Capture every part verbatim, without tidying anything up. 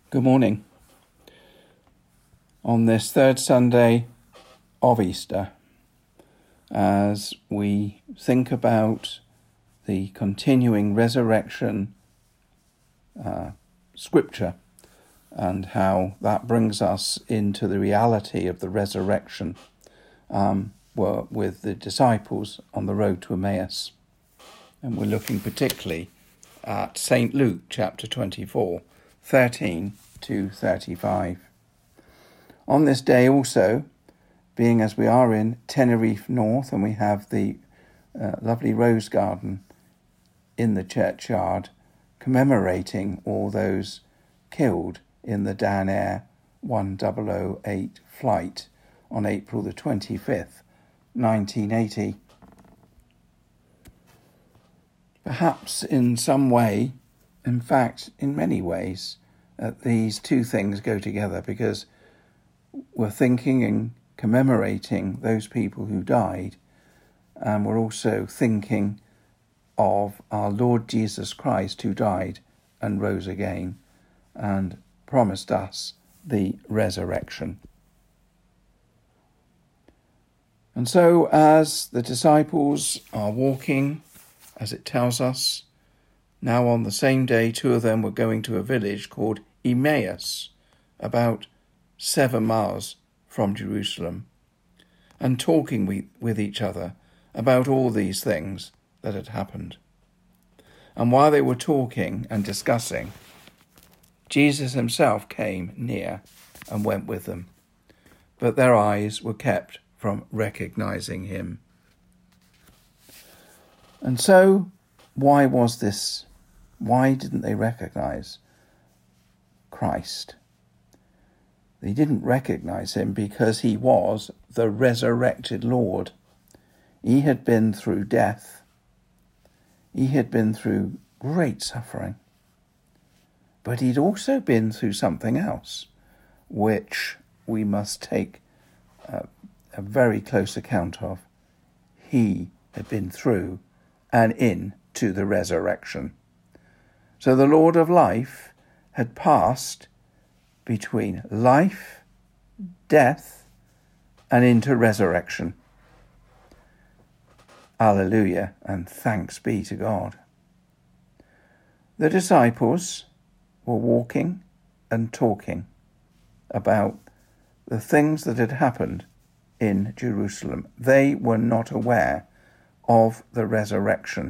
Good morning. On this third Sunday of Easter, as we think about the continuing resurrection uh, scripture and how that brings us into the reality of the resurrection um, were with the disciples on the road to Emmaus. And we're looking particularly at Saint Luke chapter twenty-four, thirteen to thirty-five. On this day also, being as we are in Tenerife North, and we have the uh, lovely rose garden in the churchyard commemorating all those killed in the Dan Air one thousand eight flight on April the twenty-fifth, nineteen eighty. Perhaps in some way, in fact, in many ways, uh, these two things go together, because we're thinking and commemorating those people who died, and we're also thinking of our Lord Jesus Christ, who died and rose again and promised us the resurrection. And so as the disciples are walking, as it tells us, now on the same day, two of them were going to a village called Emmaus, about seven miles from Jerusalem, and talking with, with each other about all these things that had happened. And while they were talking and discussing, Jesus himself came near and went with them, but their eyes were kept from recognizing him. And so, why was this? Why didn't they recognize Christ? They didn't recognize him because he was the resurrected Lord. He had been through death. He had been through great suffering. But he'd also been through something else, which we must take uh, a very close account of. He had been through and into the resurrection. So the Lord of life had passed between life, death, and into resurrection. Alleluia, and thanks be to God. The disciples were walking and talking about the things that had happened in Jerusalem. They were not aware of the resurrection,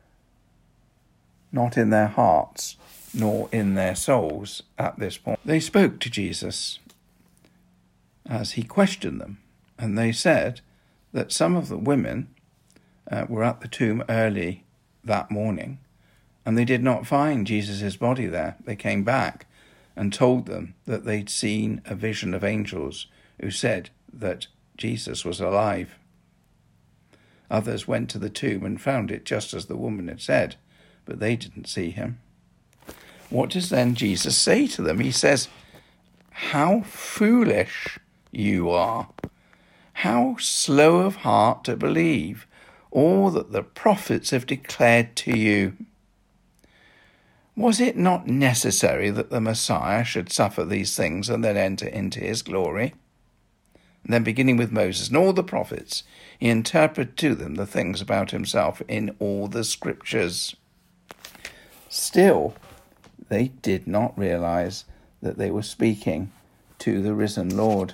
not in their hearts, nor in their souls at this point. They spoke to Jesus as he questioned them, and they said that some of the women uh, were at the tomb early that morning, and they did not find Jesus' body there. They came back and told them that they'd seen a vision of angels who said that Jesus was alive. Others went to the tomb and found it just as the woman had said, but they didn't see him. What does then Jesus say to them? He says, "How foolish you are! How slow of heart to believe all that the prophets have declared to you. Was it not necessary that the Messiah should suffer these things and then enter into his glory?" And then, beginning with Moses and all the prophets, he interpreted to them the things about himself in all the scriptures. Still, they did not realize that they were speaking to the risen Lord.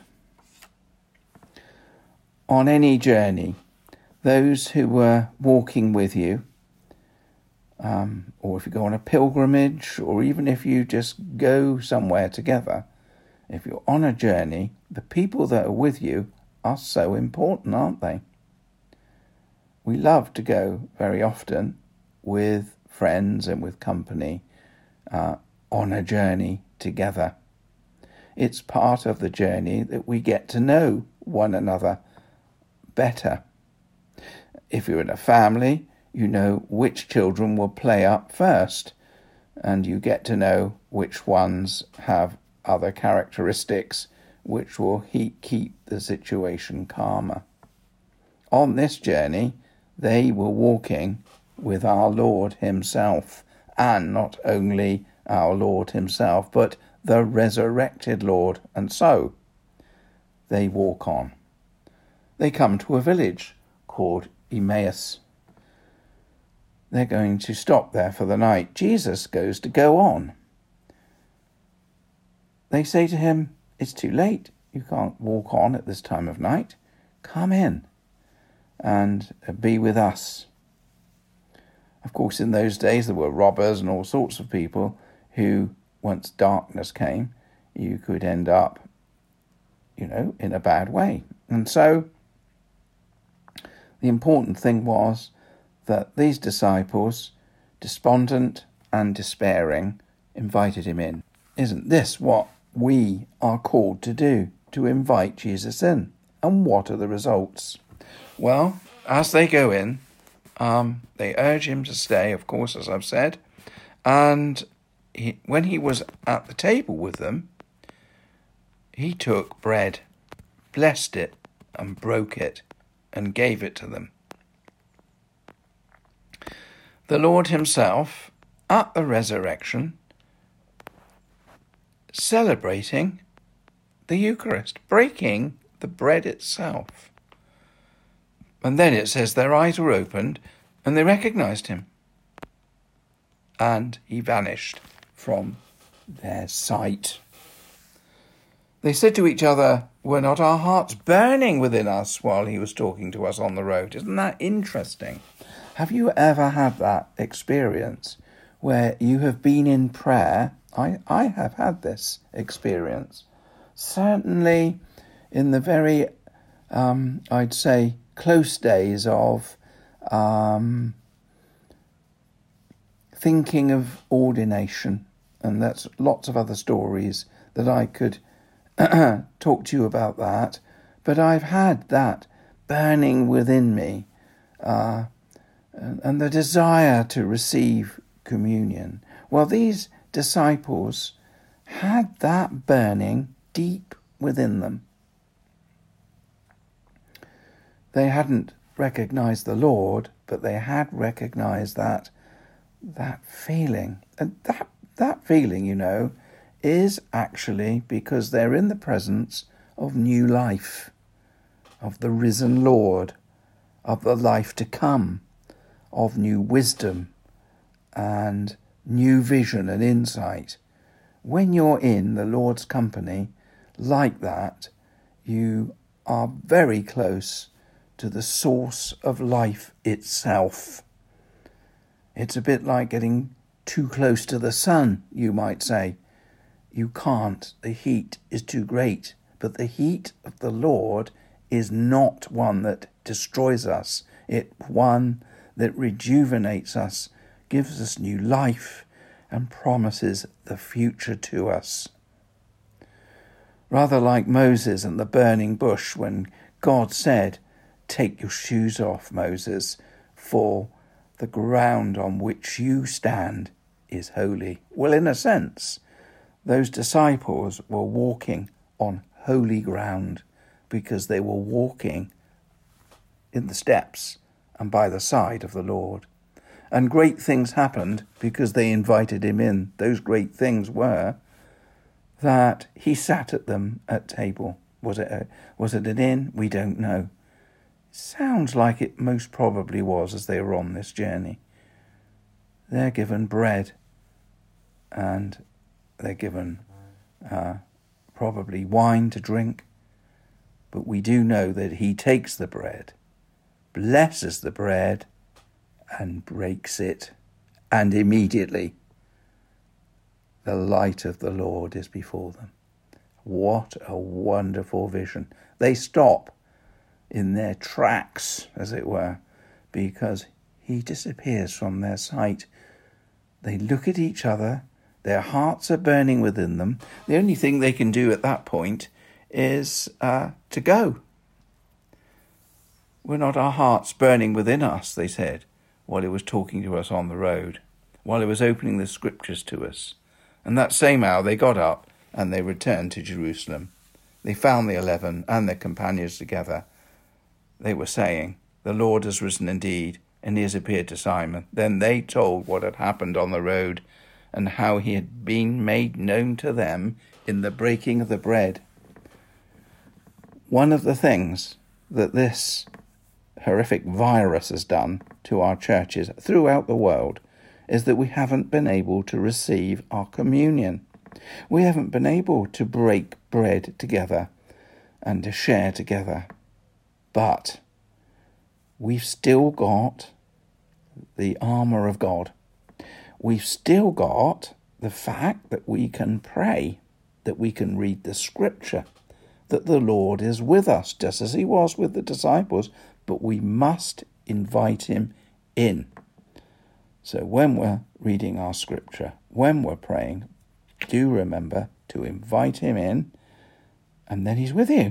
On any journey, those who were walking with you, um, or if you go on a pilgrimage, or even if you just go somewhere together, if you're on a journey, the people that are with you are so important, aren't they? We love to go very often with friends and with company uh, on a journey together. It's part of the journey that we get to know one another better. If you're in a family, you know which children will play up first, and you get to know which ones have other characteristics which will he- keep the situation calmer. On this journey, they were walking with our Lord himself, and not only our Lord himself, but the resurrected Lord. And so they walk on. They come to a village called Emmaus. They're going to stop there for the night. Jesus goes to go on. They say to him, "It's too late. You can't walk on at this time of night. Come in and be with us." Of course, in those days, there were robbers and all sorts of people who, once darkness came, you could end up, you know, in a bad way. And so the important thing was that these disciples, despondent and despairing, invited him in. Isn't this what we are called to do? To invite Jesus in? And what are the results? Well, as they go in, um, they urge him to stay, of course, as I've said. And he, when he was at the table with them, he took bread, blessed it, and broke it, and gave it to them. The Lord himself, at the resurrection, celebrating the Eucharist, breaking the bread itself. And then it says their eyes were opened and they recognized him. And he vanished from their sight. They said to each other, "Were not our hearts burning within us while he was talking to us on the road?" Isn't that interesting? Have you ever had that experience where you have been in prayer? I, I have had this experience. Certainly in the very, um, I'd say, close days of um, thinking of ordination. And that's lots of other stories that I could talk to you about that. But I've had that burning within me uh, and, and the desire to receive communion. Well, these disciples had that burning deep within them. They hadn't recognized the Lord, but they had recognized that that feeling. And that that feeling, you know, is actually because they're in the presence of new life, of the risen Lord, of the life to come, of new wisdom and new vision and insight. When you're in the Lord's company like that, you are very close to the source of life itself. It's a bit like getting too close to the sun, you might say. You can't. The heat is too great. But the heat of the Lord is not one that destroys us. It's one that rejuvenates us, gives us new life, and promises the future to us. Rather like Moses and the burning bush when God said, "Take your shoes off, Moses, for the ground on which you stand is holy." Well, in a sense, those disciples were walking on holy ground because they were walking in the steps and by the side of the Lord. And great things happened because they invited him in. Those great things were that he sat at them at table. Was it a, was it an inn? We don't know. Sounds like it most probably was as they were on this journey. They're given bread and they're given uh, probably wine to drink. But we do know that he takes the bread, blesses the bread, and breaks it. And immediately the light of the Lord is before them. What a wonderful vision. They stop in their tracks, as it were, because he disappears from their sight. They look at each other. Their hearts are burning within them. The only thing they can do at that point is uh, to go. "Were not our hearts burning within us," they said, while he was talking to us on the road, while he was opening the scriptures to us. And that same hour they got up and they returned to Jerusalem. They found the eleven and their companions together. They were saying, "The Lord has risen indeed, and he has appeared to Simon." Then they told what had happened on the road and how he had been made known to them in the breaking of the bread. One of the things that this horrific virus has done to our churches throughout the world is that we haven't been able to receive our communion. We haven't been able to break bread together and to share together. But we've still got the armour of God. We've still got the fact that we can pray, that we can read the scripture, that the Lord is with us, just as he was with the disciples, but we must invite him in. So when we're reading our scripture, when we're praying, do remember to invite him in, and then he's with you.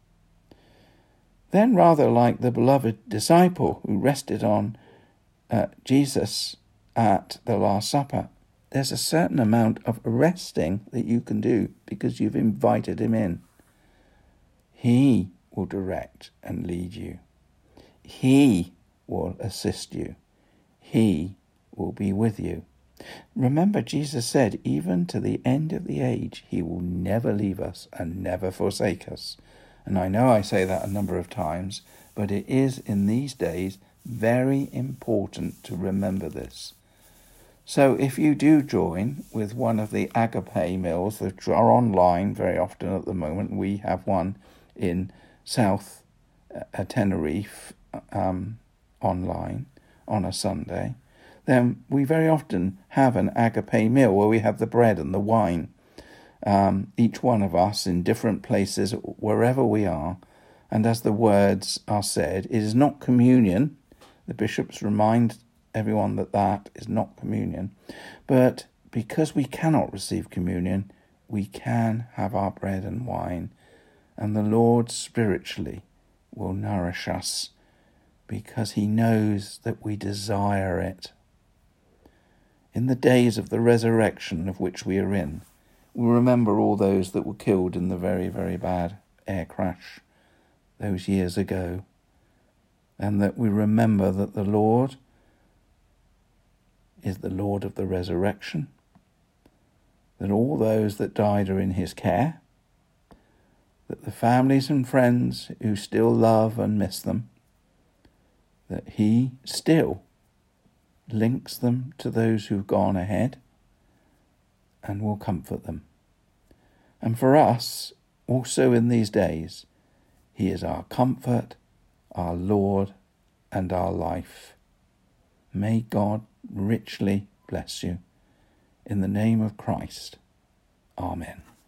Then, rather like the beloved disciple who rested on uh, Jesus at the Last Supper, there's a certain amount of resting that you can do because you've invited him in. He will direct and lead you. He will assist you. He will be with you. Remember, Jesus said, even to the end of the age, he will never leave us and never forsake us. And I know I say that a number of times, but it is in these days very important to remember this. So if you do join with one of the agape meals that are online very often at the moment, we have one in South uh, Tenerife um, online on a Sunday, then we very often have an agape meal where we have the bread and the wine, um, each one of us in different places, wherever we are. And as the words are said, it is not communion. The bishops remind everyone that that is not communion. But because we cannot receive communion, we can have our bread and wine. And the Lord spiritually will nourish us because he knows that we desire it. In the days of the resurrection of which we are in, we remember all those that were killed in the very, very bad air crash those years ago. And that we remember that the Lord is the Lord of the resurrection, that all those that died are in his care, that the families and friends who still love and miss them, that he still links them to those who've gone ahead and will comfort them. And for us, also in these days, he is our comfort, our Lord, and our life. May God richly bless you. In the name of Christ. Amen.